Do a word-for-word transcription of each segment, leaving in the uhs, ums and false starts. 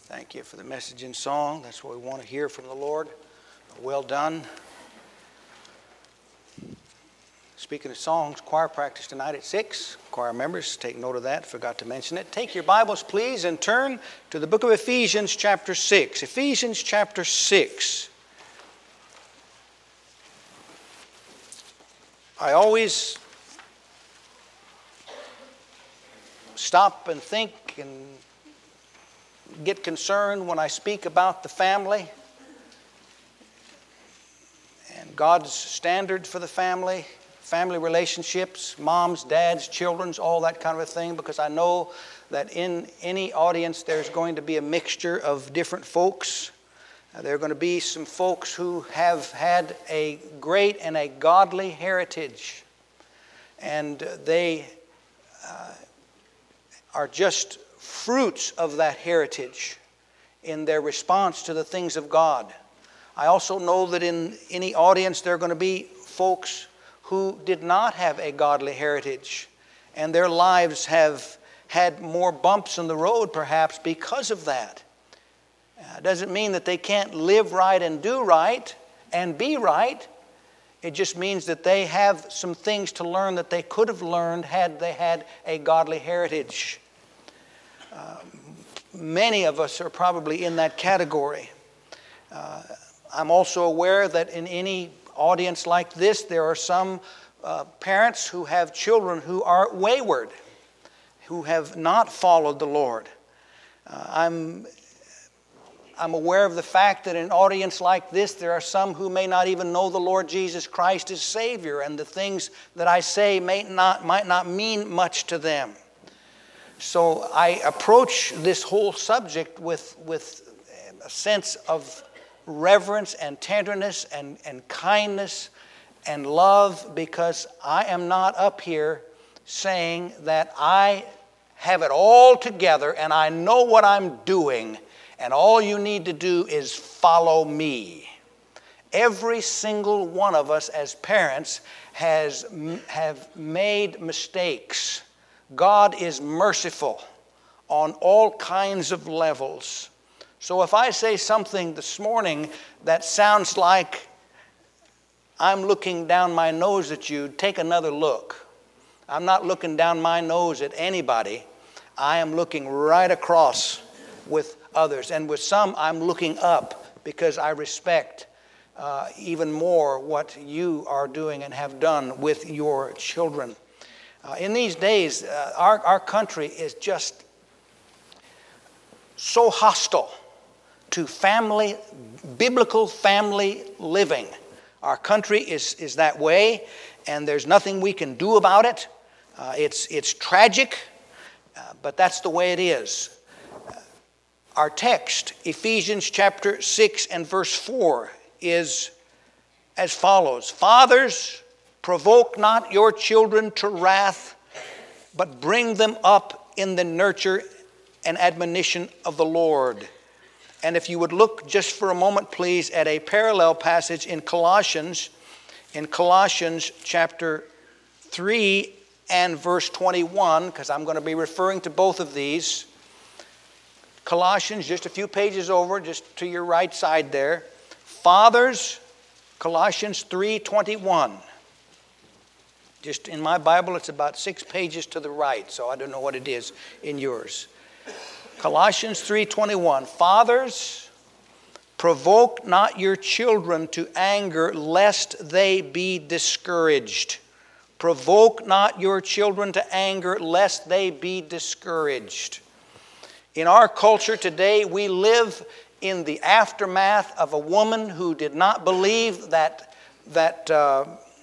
Thank you for the message in song. That's what we want to hear from the Lord. Well done. Speaking of songs, choir practice tonight at six. Choir members, take note of that. Forgot to mention it. Take your Bibles, please, and turn to the book of Ephesians chapter six. Ephesians chapter six. I always stop and think and get concerned when I speak about the family and God's standard for the family, family relationships, moms, dads, children's, all that kind of a thing, because I know that in any audience there's going to be a mixture of different folks. Uh, there are going to be some folks who have had a great and a godly heritage, and they uh, are just fruits of that heritage in their response to the things of God. I also know that in any audience there are going to be folks who did not have a godly heritage, and their lives have had more bumps in the road perhaps because of that. It doesn't mean that they can't live right and do right and be right. It just means that they have some things to learn that they could have learned had they had a godly heritage. Uh, many of us are probably in that category. Uh, I'm also aware that in any audience like this, there are some uh, parents who have children who are wayward, who have not followed the Lord. Uh, I'm, I'm aware of the fact that in an audience like this, there are some who may not even know the Lord Jesus Christ as Savior, and the things that I say may not, might not mean much to them. So I approach this whole subject with, with a sense of reverence and tenderness and, and kindness and love, because I am not up here saying that I have it all together and I know what I'm doing and all you need to do is follow me. Every single one of us as parents has have made mistakes. God is merciful on all kinds of levels. So if I say something this morning that sounds like I'm looking down my nose at you, take another look. I'm not looking down my nose at anybody. I am looking right across with others. And with some, I'm looking up because I respect uh, even more what you are doing and have done with your children. Uh, in these days, uh, our, our country is just so hostile to family, biblical family living. Our country is, is that way, and there's nothing we can do about it. Uh, it's, it's tragic, uh, but that's the way it is. Uh, our text, Ephesians chapter six and verse four, is as follows. Fathers, provoke not your children to wrath, but bring them up in the nurture and admonition of the Lord. And if you would look just for a moment, please, at a parallel passage in Colossians, in Colossians chapter three and verse twenty-one, because I'm going to be referring to both of these. Colossians, just a few pages over, just to your right side there. Fathers, Colossians three twenty-one. Just in my Bible, it's about six pages to the right, so I don't know what it is in yours. Colossians three twenty-one. Fathers, provoke not your children to anger, lest they be discouraged. Provoke not your children to anger, lest they be discouraged. In our culture today, we live in the aftermath of a woman who did not believe that, that uh,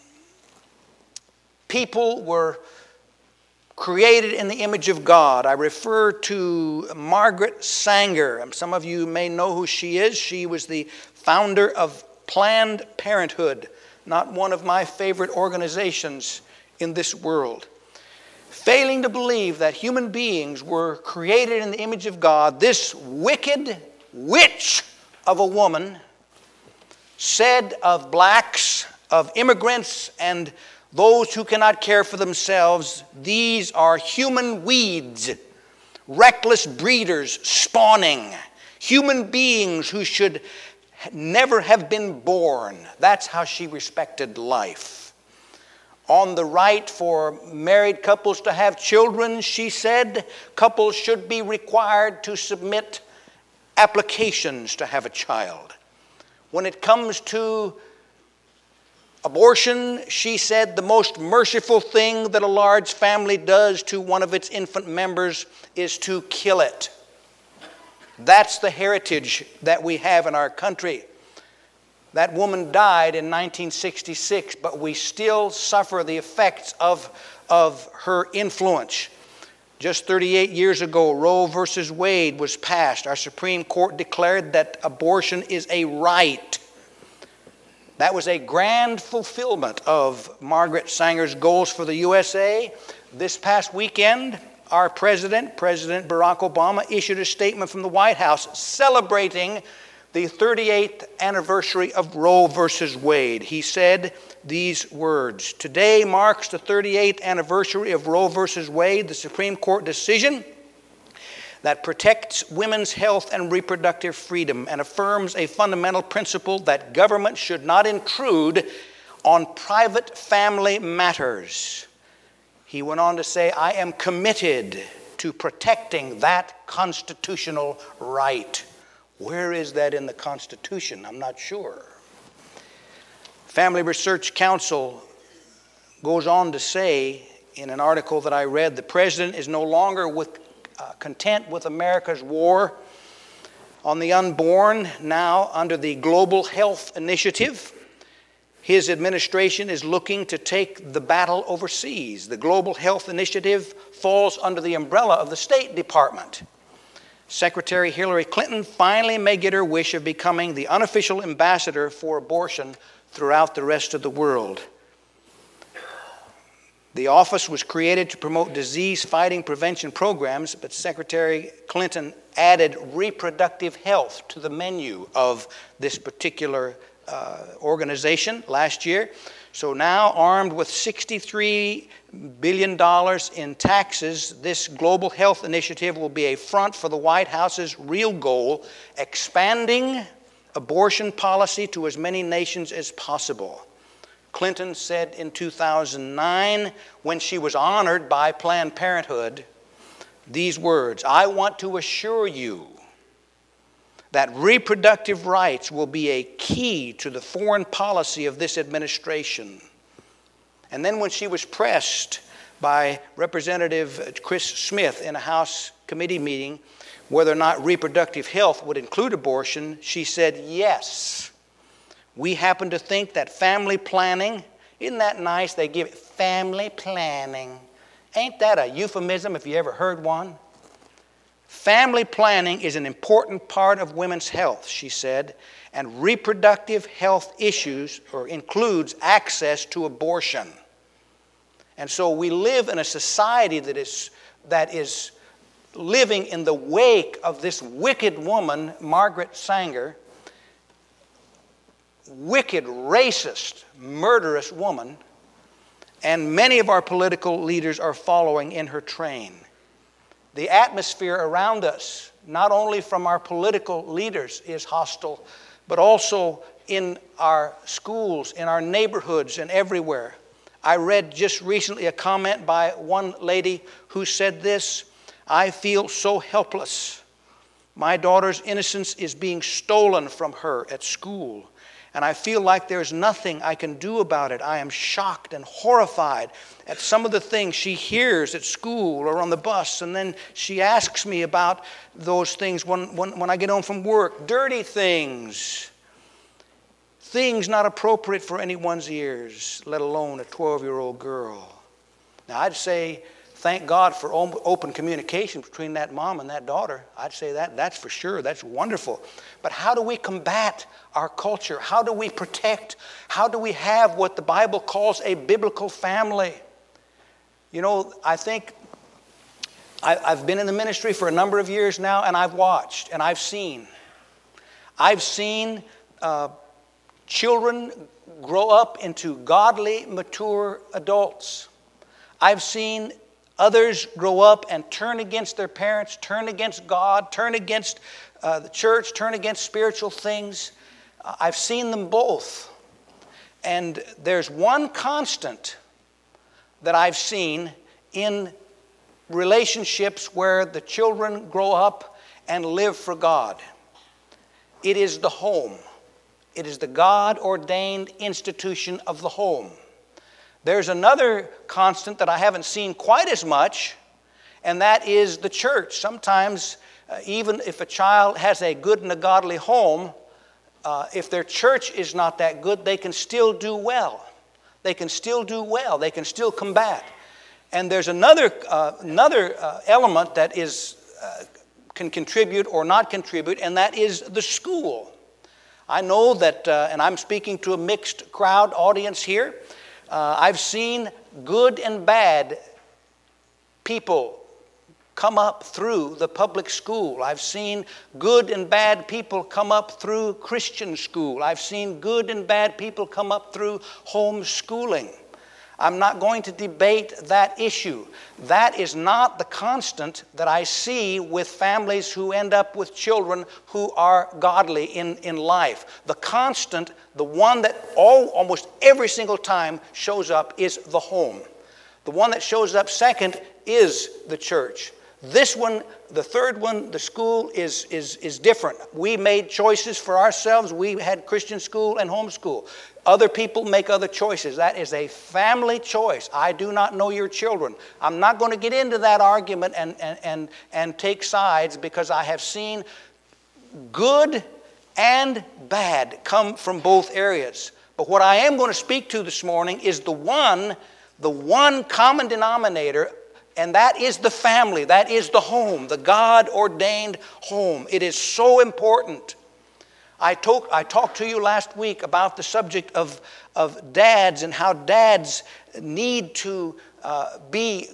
people were created in the image of God. I refer to Margaret Sanger. Some of you may know who she is. She was the founder of Planned Parenthood, not one of my favorite organizations in this world. Failing to believe that human beings were created in the image of God, this wicked witch of a woman said of blacks, of immigrants, and those who cannot care for themselves, these are human weeds, reckless breeders spawning. human beings who should never have been born. That's how she respected life. On the right for married couples to have children, she said couples should be required to submit applications to have a child. When it comes to abortion, she said the most merciful thing that a large family does to one of its infant members is to kill it. That's the heritage that we have in our country. That woman died in nineteen sixty-six, but we still suffer the effects of, of her influence. Just thirty-eight years ago, Roe versus Wade was passed. Our Supreme Court declared that abortion is a right. That was a grand fulfillment of Margaret Sanger's goals for the U S A. This past weekend, our president, President Barack Obama, issued a statement from the White House celebrating the thirty-eighth anniversary of Roe versus Wade. He said these words, "Today marks the thirty-eighth anniversary of Roe versus Wade, the Supreme Court decision that protects women's health and reproductive freedom and affirms a fundamental principle that government should not intrude on private family matters." He went on to say, "I am committed to protecting that constitutional right." Where is that in the Constitution? I'm not sure. Family Research Council goes on to say in an article that I read, the president is no longer with Uh, content with America's war on the unborn. Now, under the Global Health Initiative, his administration is looking to take the battle overseas. The Global Health Initiative falls under the umbrella of the State Department. Secretary Hillary Clinton finally may get her wish of becoming the unofficial ambassador for abortion throughout the rest of the world. The office was created to promote disease-fighting prevention programs, but Secretary Clinton added reproductive health to the menu of this particular uh, organization last year. So now, armed with sixty-three billion dollars in taxes, this Global Health Initiative will be a front for the White House's real goal, expanding abortion policy to as many nations as possible. Clinton said in two thousand nine, when she was honored by Planned Parenthood, these words, "I want to assure you that reproductive rights will be a key to the foreign policy of this administration." And then when she was pressed by Representative Chris Smith in a House committee meeting whether or not reproductive health would include abortion, she said, "Yes. We happen to think that family planning," isn't that nice? They give it family planning. Ain't that a euphemism if you ever heard one? "Family planning is an important part of women's health," she said, "and reproductive health issues or includes access to abortion." And so we live in a society that is, that is living in the wake of this wicked woman, Margaret Sanger, wicked, racist, murderous woman, and many of our political leaders are following in her train. The atmosphere around us, not only from our political leaders, is hostile, but also in our schools, in our neighborhoods, and everywhere. I read just recently a comment by one lady who said this, "I feel so helpless. My daughter's innocence is being stolen from her at school. And I feel like there's nothing I can do about it. I am shocked and horrified at some of the things she hears at school or on the bus. And then she asks me about those things when, when, when I get home from work. Dirty things. Things not appropriate for anyone's ears, let alone a twelve-year-old girl." Now, I'd say, thank God for open communication between that mom and that daughter. I'd say that, that's for sure. That's wonderful. But how do we combat our culture? How do we protect? How do we have what the Bible calls a biblical family? You know, I think I, I've been in the ministry for a number of years now, and I've watched, and I've seen. I've seen uh, children grow up into godly, mature adults. I've seen Others grow up and turn against their parents, turn against God, turn against uh, the church, turn against spiritual things. Uh, I've seen them both. And there's one constant that I've seen in relationships where the children grow up and live for God. It is the home. It is the God-ordained institution of the home. There's another constant that I haven't seen quite as much, and that is the church. Sometimes, uh, even if a child has a good and a godly home, uh, if their church is not that good, they can still do well. They can still do well. They can still combat. And there's another, uh, another uh, element that is, uh, can contribute or not contribute, and that is the school. I know that, uh, and I'm speaking to a mixed crowd audience here, Uh, I've seen good and bad people come up through the public school. I've seen good and bad people come up through Christian school. I've seen good and bad people come up through homeschooling. I'm not going to debate that issue. That is not the constant that I see with families who end up with children who are godly in, in life. The constant, the one that all, almost every single time shows up, is the home. The one that shows up second is the church. This one, the third one, the school, is, is, is different. We made choices for ourselves. We had Christian school and homeschool. Other people make other choices. That is a family choice. I do not know your children. I'm not going to get into that argument and, and, and, and take sides, because I have seen good and bad come from both areas. But what I am going to speak to this morning is the one, the one common denominator, and that is the family. That is the home, the God-ordained home. It is so important. I, talk, I talked to you last week about the subject of, of dads and how dads need to uh, be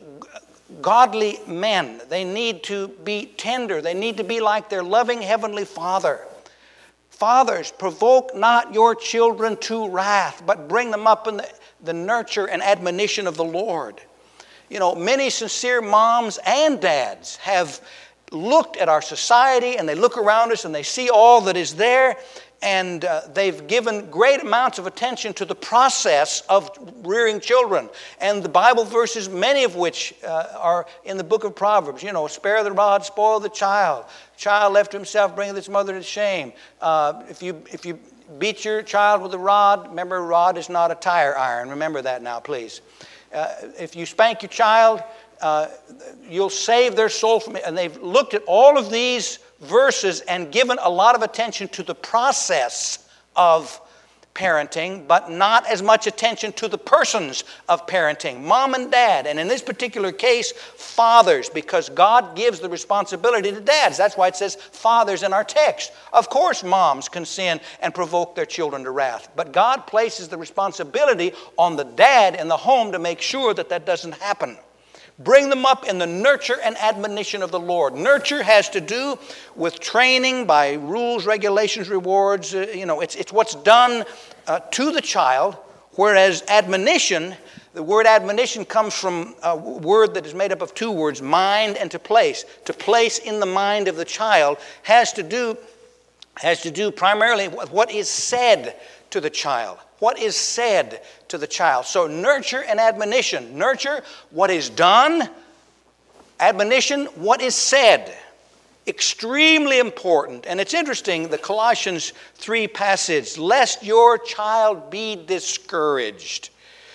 godly men. They need to be tender. They need to be like their loving heavenly Father. Fathers, provoke not your children to wrath, but bring them up in the, the nurture and admonition of the Lord. You know, many sincere moms and dads have looked at our society, and they look around us and they see all that is there, and uh, they've given great amounts of attention to the process of rearing children. And the Bible verses, many of which uh, are in the book of Proverbs, you know, spare the rod, spoil the child. Child left to himself bringeth his mother to shame. Uh, if you if you beat your child with a rod, remember, a rod is not a tire iron. Remember that now, please. Uh, if you spank your child, uh, you'll save their soul from it. And they've looked at all of these verses and given a lot of attention to the process of parenting, but not as much attention to the persons of parenting, mom and dad. And in this particular case, fathers, because God gives the responsibility to dads. That's why it says fathers in our text. Of course, moms can sin and provoke their children to wrath, but God places the responsibility on the dad in the home to make sure that that doesn't happen. Bring them up in the nurture and admonition of the Lord. Nurture has to do with training by rules, regulations, rewards. Uh, you know, it's, it's what's done uh, to the child, whereas admonition, the word admonition comes from a word that is made up of two words, mind and to place. To place in the mind of the child has to do, has to do primarily with what is said to the child. What is said to the child. So nurture and admonition. Nurture, what is done. Admonition, what is said. Extremely important. And it's interesting, the Colossians three passage, lest your child be discouraged.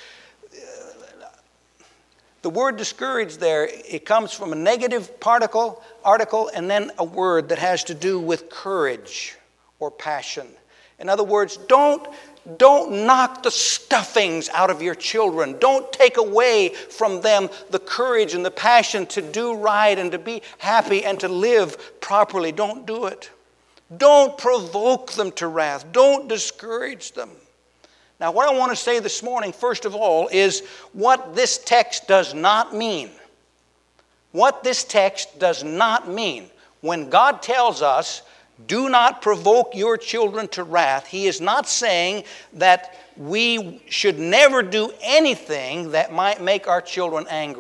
The word discouraged there, it comes from a negative particle, article, and then a word that has to do with courage or passion. In other words, don't Don't knock the stuffings out of your children. Don't take away from them the courage and the passion to do right and to be happy and to live properly. Don't do it. Don't provoke them to wrath. Don't discourage them. Now, what I want to say this morning, first of all, is what this text does not mean. What this text does not mean. When God tells us, do not provoke your children to wrath, He is not saying that we should never do anything that might make our children angry.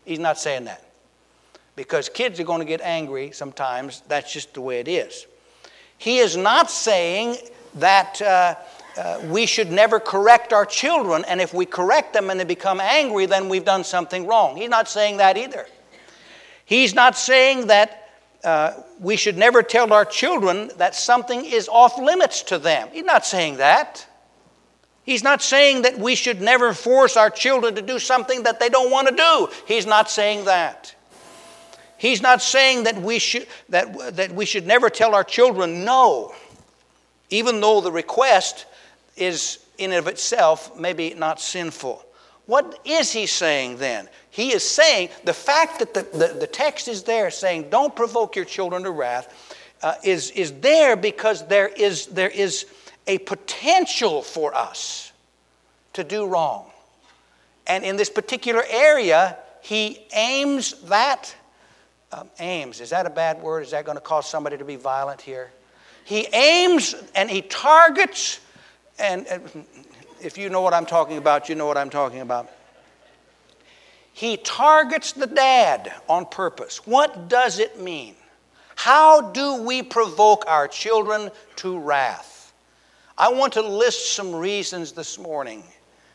He's not saying that. Because kids are going to get angry sometimes. That's just the way it is. He is not saying that uh, uh, we should never correct our children, and if we correct them and they become angry, then we've done something wrong. He's not saying that either. He's not saying that uh, we should never tell our children that something is off limits to them. He's not saying that. He's not saying that we should never force our children to do something that they don't want to do. He's not saying that. He's not saying that we should that, that we should never tell our children no, even though the request is in and of itself maybe not sinful. What is he saying then? He is saying the fact that the, the, the text is there saying don't provoke your children to wrath uh, is, is there because there is, there is a potential for us to do wrong. And in this particular area, he aims that Um, aims, is that a bad word? Is that going to cause somebody to be violent here? He aims and he targets, and, and if you know what I'm talking about, you know what I'm talking about. He targets the dad on purpose. What does it mean? How do we provoke our children to wrath? I want to list some reasons this morning.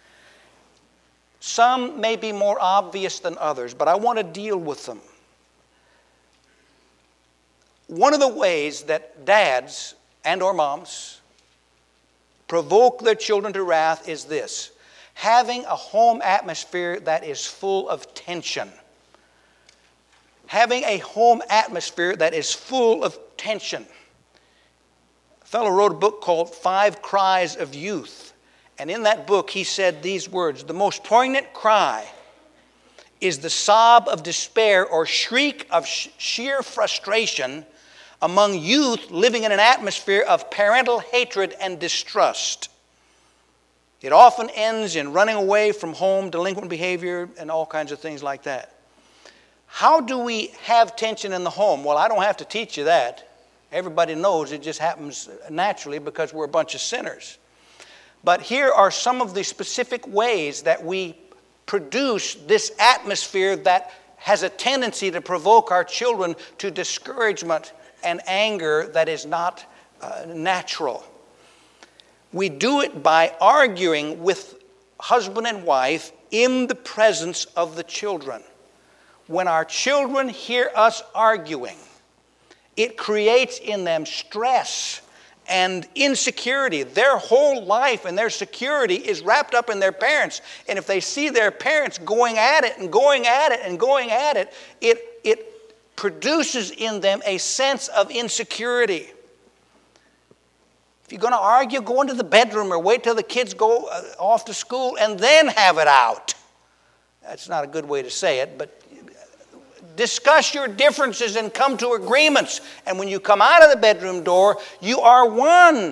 Some may be more obvious than others, but I want to deal with them. One of the ways that dads and or moms provoke their children to wrath is this: having a home atmosphere that is full of tension. Having a home atmosphere that is full of tension. A fellow wrote a book called Five Cries of Youth. And in that book he said these words: the most poignant cry is the sob of despair or shriek of sh- sheer frustration among youth living in an atmosphere of parental hatred and distrust. It often ends in running away from home, delinquent behavior, and all kinds of things like that. How do we have tension in the home? Well, I don't have to teach you that. Everybody knows it just happens naturally because we're a bunch of sinners. But here are some of the specific ways that we produce this atmosphere that has a tendency to provoke our children to discouragement and anger that is not uh, natural. We do it by arguing with husband and wife in the presence of the children. When our children hear us arguing, it creates in them stress and insecurity. Their whole life and their security is wrapped up in their parents. And if they see their parents going at it and going at it and going at it, it, it produces in them a sense of insecurity. If you're going to argue, go into the bedroom or wait till the kids go uh, off to school and then have it out. That's not a good way to say it, but discuss your differences and come to agreements. And when you come out of the bedroom door, you are one.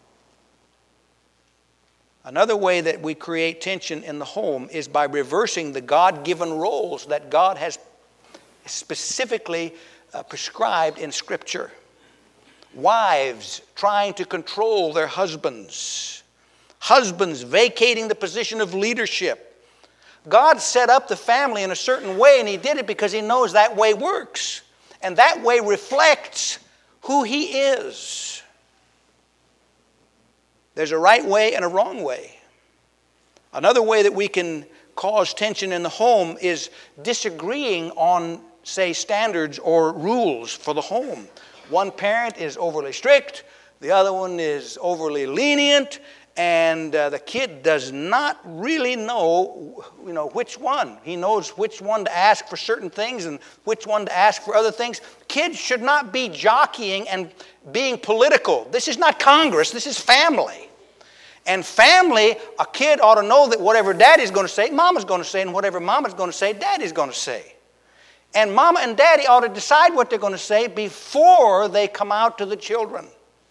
Another way that we create tension in the home is by reversing the God-given roles that God has specifically uh, prescribed in Scripture. Wives trying to control their husbands. Husbands vacating the position of leadership. God set up the family in a certain way, and He did it because He knows that way works. And that way reflects who He is. There's a right way and a wrong way. Another way that we can cause tension in the home is disagreeing on, say, standards or rules for the home. One parent is overly strict, the other one is overly lenient, and uh, the kid does not really know, you know, which one. He knows which one to ask for certain things and which one to ask for other things. Kids should not be jockeying and being political. This is not Congress, this is family. And family, a kid ought to know that whatever daddy's going to say, mama's going to say, and whatever mama's going to say, daddy's going to say. And mama and daddy ought to decide what they're going to say before they come out to the children.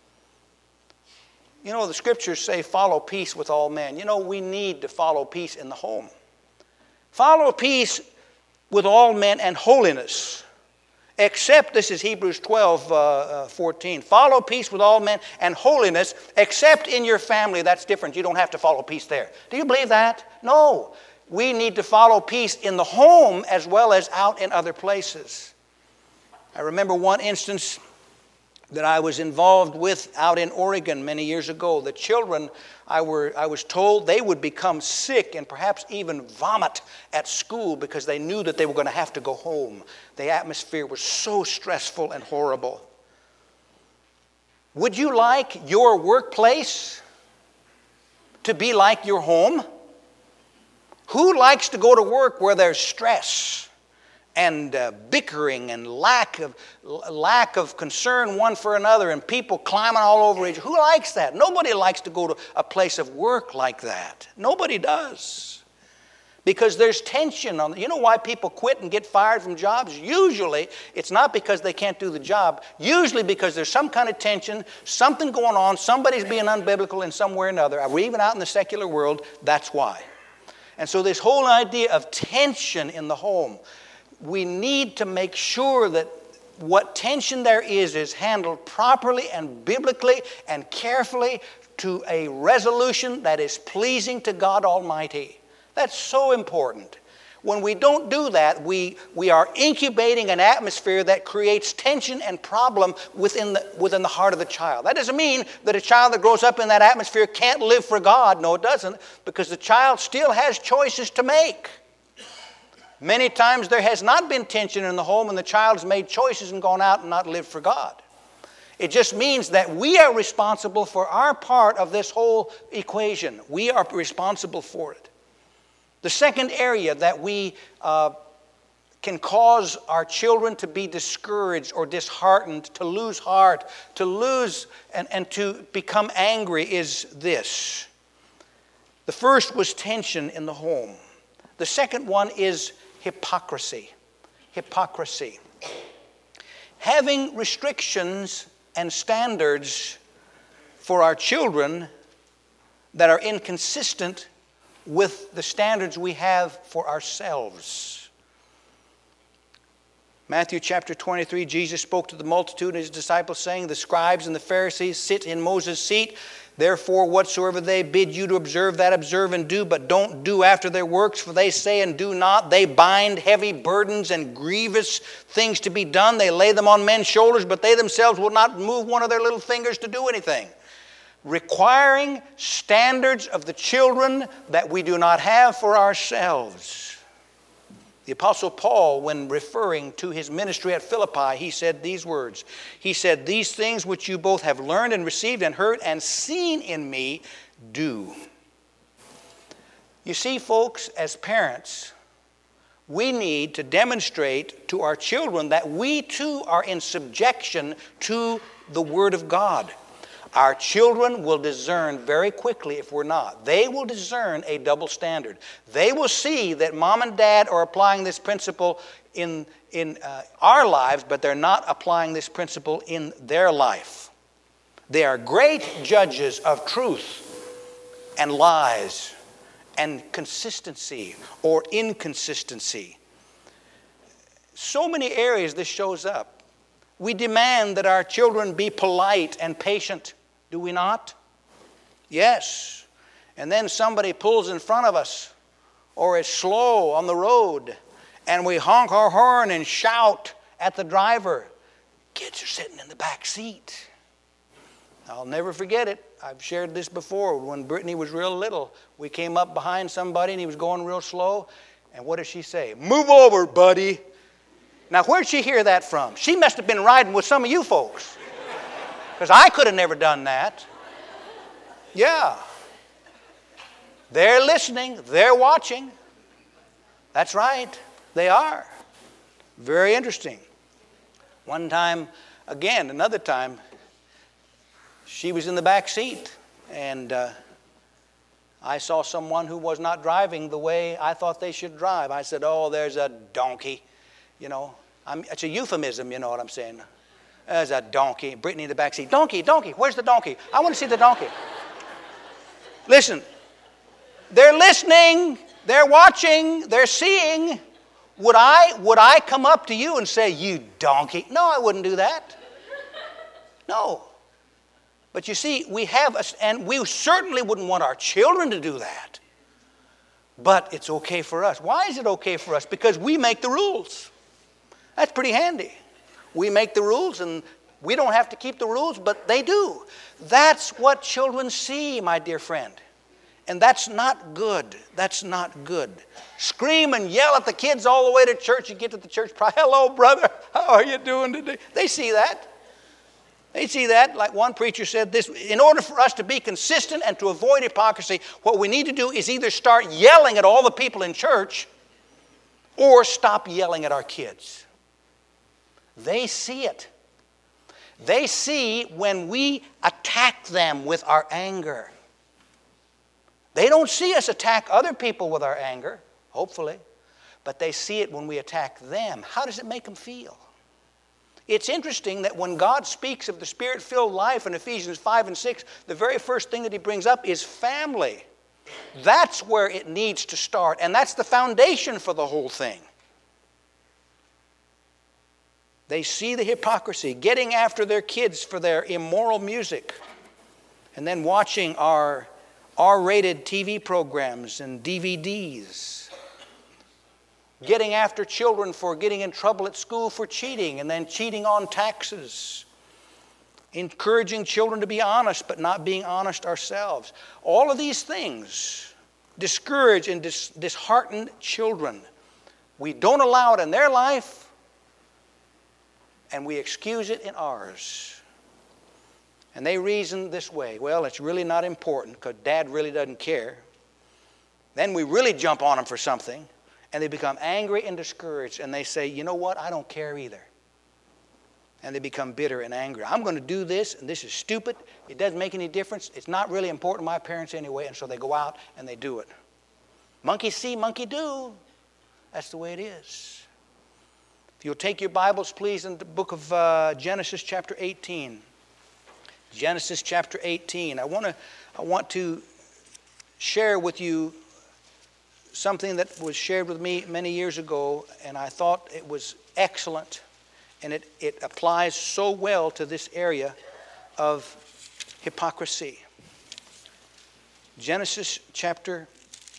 You know, the Scriptures say, follow peace with all men. You know, we need to follow peace in the home. Follow peace with all men and holiness. Except, this is Hebrews twelve, fourteen. Follow peace with all men and holiness, except in your family. That's different. You don't have to follow peace there. Do you believe that? No. we need to follow peace in the home as well as out in other places. I remember one instance that I was involved with out in Oregon many years ago. The children, I, were, I was told they would become sick and perhaps even vomit at school because they knew that they were going to have to go home. The atmosphere was so stressful and horrible. Would you like your workplace to be like your home? Who likes to go to work where there's stress and uh, bickering and lack of, lack of concern one for another and people climbing all over each other? Who likes that? Nobody likes to go to a place of work like that. Nobody does. Because there's tension on. You know why people quit and get fired from jobs? Usually, it's not because they can't do the job. Usually because there's some kind of tension, something going on, somebody's being unbiblical in some way or another, or even out in the secular world. That's why. And so this whole idea of tension in the home, we need to make sure that what tension there is is handled properly and biblically and carefully to a resolution that is pleasing to God Almighty. That's so important. When we don't do that, we, we are incubating an atmosphere that creates tension and problem within the, within the heart of the child. That doesn't mean that a child that grows up in that atmosphere can't live for God. No, it doesn't, because the child still has choices to make. Many times there has not been tension in the home and the child has made choices and gone out and not lived for God. It just means that we are responsible for our part of this whole equation. We are responsible for it. The second area that we uh, can cause our children to be discouraged or disheartened, to lose heart, to lose and, and to become angry is this. The first was tension in the home. The second one is hypocrisy. Hypocrisy. Having restrictions and standards for our children that are inconsistent with the standards we have for ourselves. Matthew chapter twenty-three, Jesus spoke to the multitude and his disciples, saying, the scribes and the Pharisees sit in Moses' seat. Therefore, whatsoever they bid you to observe, that observe and do, but don't do after their works, for they say and do not. They bind heavy burdens and grievous things to be done. They lay them on men's shoulders, but they themselves will not move one of their little fingers to do anything. Requiring standards of the children that we do not have for ourselves. The Apostle Paul, when referring to his ministry at Philippi, he said these words. He said, these things which you both have learned and received and heard and seen in me, do. You see, folks, as parents, we need to demonstrate to our children that we too are in subjection to the Word of God. Our children will discern very quickly if we're not. They will discern a double standard. They will see that mom and dad are applying this principle in, in uh, our lives, but they're not applying this principle in their life. They are great judges of truth and lies and consistency or inconsistency. So many areas this shows up. We demand that our children be polite and patient. Do we not? Yes. And then somebody pulls in front of us or is slow on the road and we honk our horn and shout at the driver. Kids are sitting in the back seat. I'll never forget it. I've shared this before. When Brittany was real little, we came up behind somebody and he was going real slow. And what does she say? Move over, buddy. Now, where'd she hear that from? She must have been riding with some of you folks. Because I could have never done that. Yeah. They're listening. They're watching. That's right. They are. Very interesting. One time, again, another time, she was in the back seat. And uh, I saw someone who was not driving the way I thought they should drive. I said, oh, there's a donkey. You know, I'm, it's a euphemism, you know what I'm saying. There's a donkey. Brittany in the back seat. Donkey, donkey. Where's the donkey? I want to see the donkey. Listen, they're listening. They're watching. They're seeing. Would I, would I come up to you and say, you donkey? No, I wouldn't do that. No. But you see, we have, a, and we certainly wouldn't want our children to do that. But it's okay for us. Why is it okay for us? Because we make the rules. That's pretty handy. We make the rules, and we don't have to keep the rules, but they do. That's what children see, my dear friend. And that's not good. That's not good. Scream and yell at the kids all the way to church. You get to the church, hello, brother. How are you doing today? They see that. They see that. Like one preacher said this, in order for us to be consistent and to avoid hypocrisy, what we need to do is either start yelling at all the people in church or stop yelling at our kids. They see it. They see when we attack them with our anger. They don't see us attack other people with our anger, hopefully, but they see it when we attack them. How does it make them feel? It's interesting that when God speaks of the Spirit-filled life in Ephesians five and six, the very first thing that he brings up is family. That's where it needs to start, and that's the foundation for the whole thing. They see the hypocrisy, getting after their kids for their immoral music, and then watching our R-rated T V programs and D V Ds. Getting after children for getting in trouble at school for cheating, and then cheating on taxes. Encouraging children to be honest, but not being honest ourselves. All of these things discourage and dis- dishearten children. We don't allow it in their life, and we excuse it in ours. And they reason this way, well, it's really not important because Dad really doesn't care. Then we really jump on them for something, and they become angry and discouraged, and they say, you know what, I don't care either. And they become bitter and angry. I'm going to do this, and this is stupid. It doesn't make any difference. It's not really important to my parents anyway, and so they go out and they do it. Monkey see, monkey do. That's the way it is. If you'll take your Bibles, please, in the book of uh, Genesis chapter eighteen. Genesis chapter eighteen. I want to I want to share with you something that was shared with me many years ago, and I thought it was excellent, and it, it applies so well to this area of hypocrisy. Genesis chapter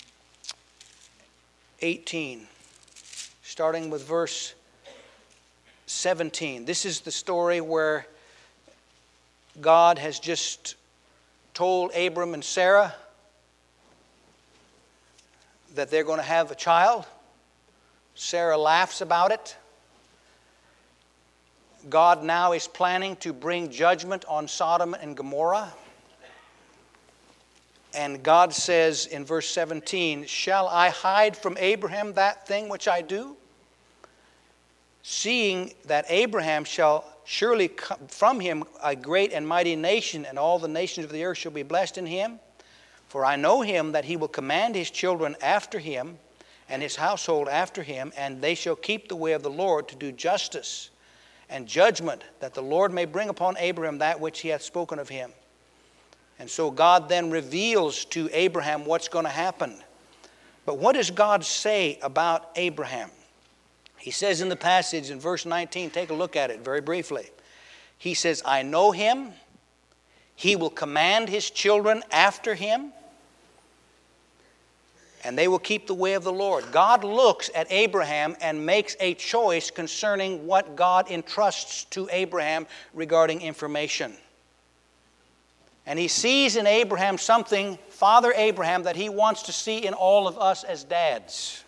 eighteen, starting with verse seventeen. This is the story where God has just told Abram and Sarah that they're going to have a child. Sarah laughs about it. God now is planning to bring judgment on Sodom and Gomorrah. And God says in verse seventeen, shall I hide from Abraham that thing which I do? Seeing that Abraham shall surely come from him a great and mighty nation, and all the nations of the earth shall be blessed in him. For I know him that he will command his children after him, and his household after him, and they shall keep the way of the Lord to do justice and judgment, that the Lord may bring upon Abraham that which he hath spoken of him. And so God then reveals to Abraham what's going to happen. But what does God say about Abraham? He says in the passage in verse nineteen, take a look at it very briefly. He says, I know him. He will command his children after him, and they will keep the way of the Lord. God looks at Abraham and makes a choice concerning what God entrusts to Abraham regarding information. And he sees in Abraham something, Father Abraham, that he wants to see in all of us as dads.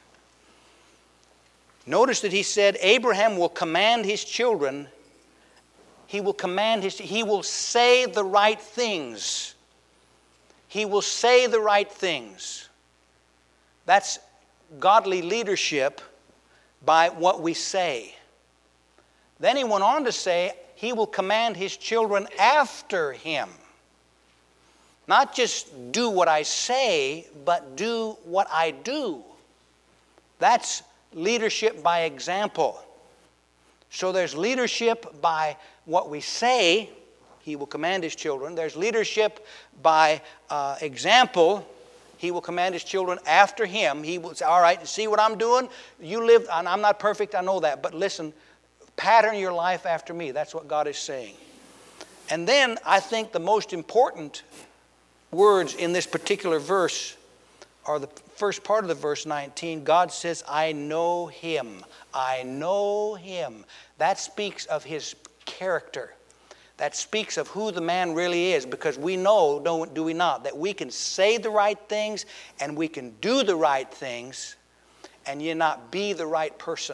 Notice that he said, Abraham will command his children. He will command his, he will say the right things. He will say the right things. That's godly leadership by what we say. Then he went on to say, he will command his children after him. Not just do what I say, but do what I do. That's leadership by example. So there's leadership by what we say. He will command his children. There's leadership by uh, example. He will command his children after him. He will say, all right, see what I'm doing? You live, and I'm not perfect, I know that. But listen, pattern your life after me. That's what God is saying. And then I think the most important words in this particular verse or the first part of the verse nineteen, God says, I know him. I know him. That speaks of his character. That speaks of who the man really is, because we know, don't, do we not, that we can say the right things and we can do the right things and yet not be the right person.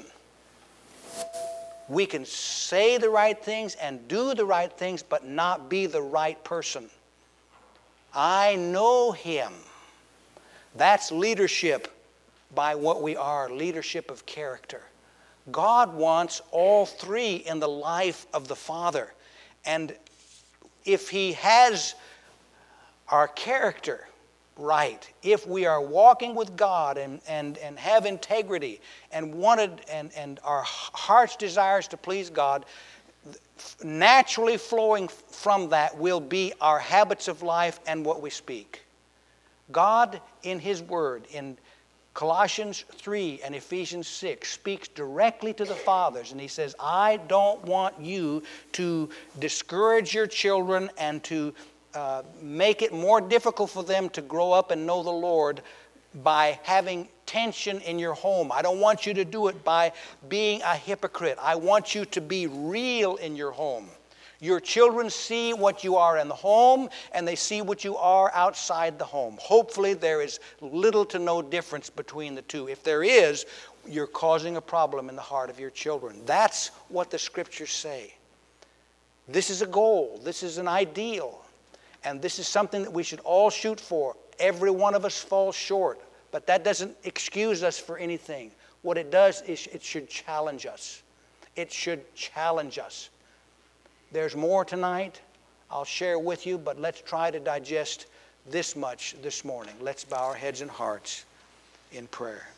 We can say the right things and do the right things but not be the right person. I know him. That's leadership by what we are, leadership of character. God wants all three in the life of the Father. And if he has our character right, if we are walking with God and, and, and have integrity and wanted and, and our heart's desires to please God, naturally flowing from that will be our habits of life and what we speak. God in his word in Colossians three and Ephesians six speaks directly to the fathers, and he says, I don't want you to discourage your children and to uh, make it more difficult for them to grow up and know the Lord by having tension in your home. I don't want you to do it by being a hypocrite. I want you to be real in your home. Your children see what you are in the home, and they see what you are outside the home. Hopefully there is little to no difference between the two. If there is, you're causing a problem in the heart of your children. That's what the Scriptures say. This is a goal. This is an ideal. And this is something that we should all shoot for. Every one of us falls short, but that doesn't excuse us for anything. What it does is it should challenge us. It should challenge us. There's more tonight I'll share with you, but let's try to digest this much this morning. Let's bow our heads and hearts in prayer.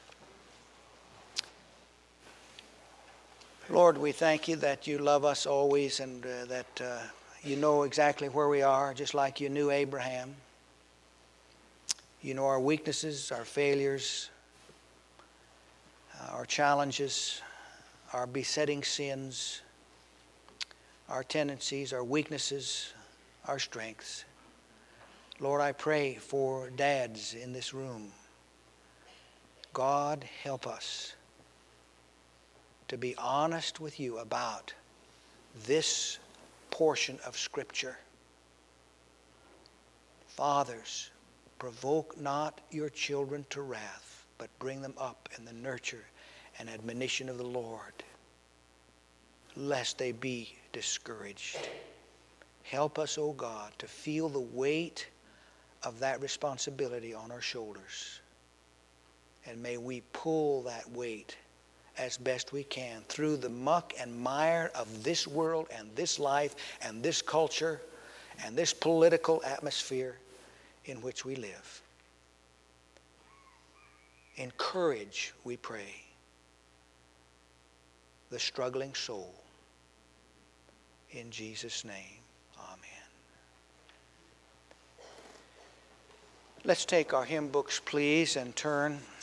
Lord, we thank you that you love us always, and uh, that uh, you know exactly where we are, just like you knew Abraham. You know our weaknesses, our failures, uh, our challenges, our besetting sins, our tendencies, our weaknesses, our strengths. Lord, I pray for dads in this room. God, help us to be honest with you about this portion of Scripture. Fathers, provoke not your children to wrath, but bring them up in the nurture and admonition of the Lord, lest they be discouraged. Help us, O God, to feel the weight of that responsibility on our shoulders. And may we pull that weight as best we can through the muck and mire of this world and this life and this culture and this political atmosphere in which we live. Encourage, we pray, the struggling soul. In Jesus' name, amen. Let's take our hymn books, please, and turn